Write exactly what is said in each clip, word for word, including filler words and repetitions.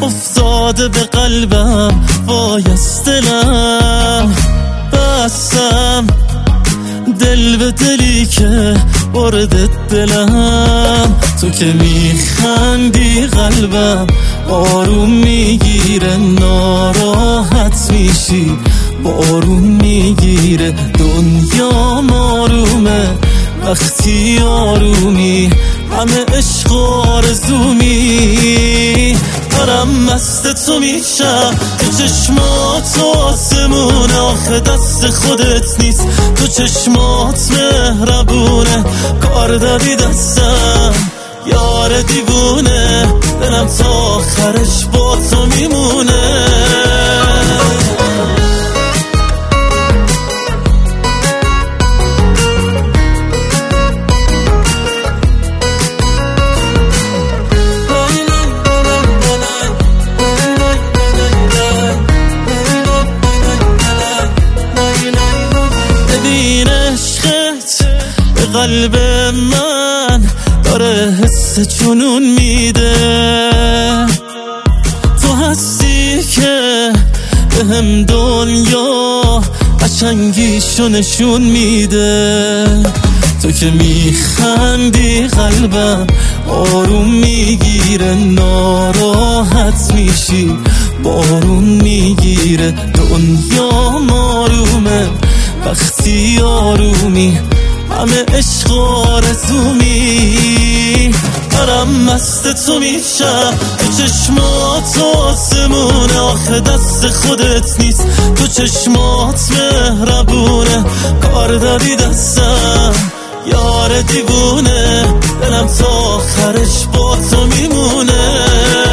افتاده به قلبم، وای از دلم بستم، دل به دلی که برده دلم. تو که میخندی قلبم آروم میگیره، ناراحت میشی بارون میگیره. دنیا آرومه وقتی آرومی، همه عشق آرزومی. دارم مست تو میشم، تو چشمات آسمونه، آخه دست خودت نیست، تو چشمات مهربونه. کار دادی دستم یار دیوونه، دلم تا آخرش با تو میمونه. قلب من داره حس جنون میده، تو هستی که به هم دنیا قشنگیشو نشون میده. تو که میخندی قلبم آروم میگیره، ناراحت میشی بارون میگیره. دنیا آرومه وقتی آرومی، همه عشق آرزومی. دارم مست تو میشم، تو چشمات آسمونه، آخه دست خودت نیست، تو چشمات مهربونه. کار دادی دستم یار دیوونه، دلم تا آخرش با تو میمونه.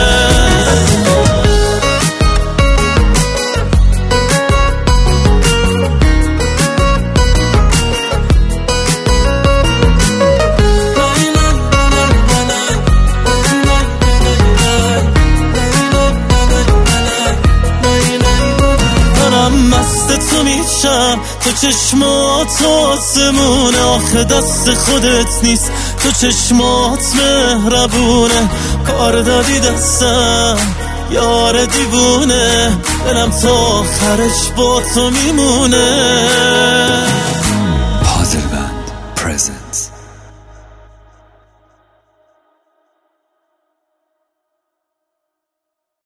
مست تو میشم، تو چشمات آسمونه، آخه دست خودت نیست، تو چشمات مهربونه. کار دادی دستم یار دیوونه، دلم تا آخرش با تو میمونه.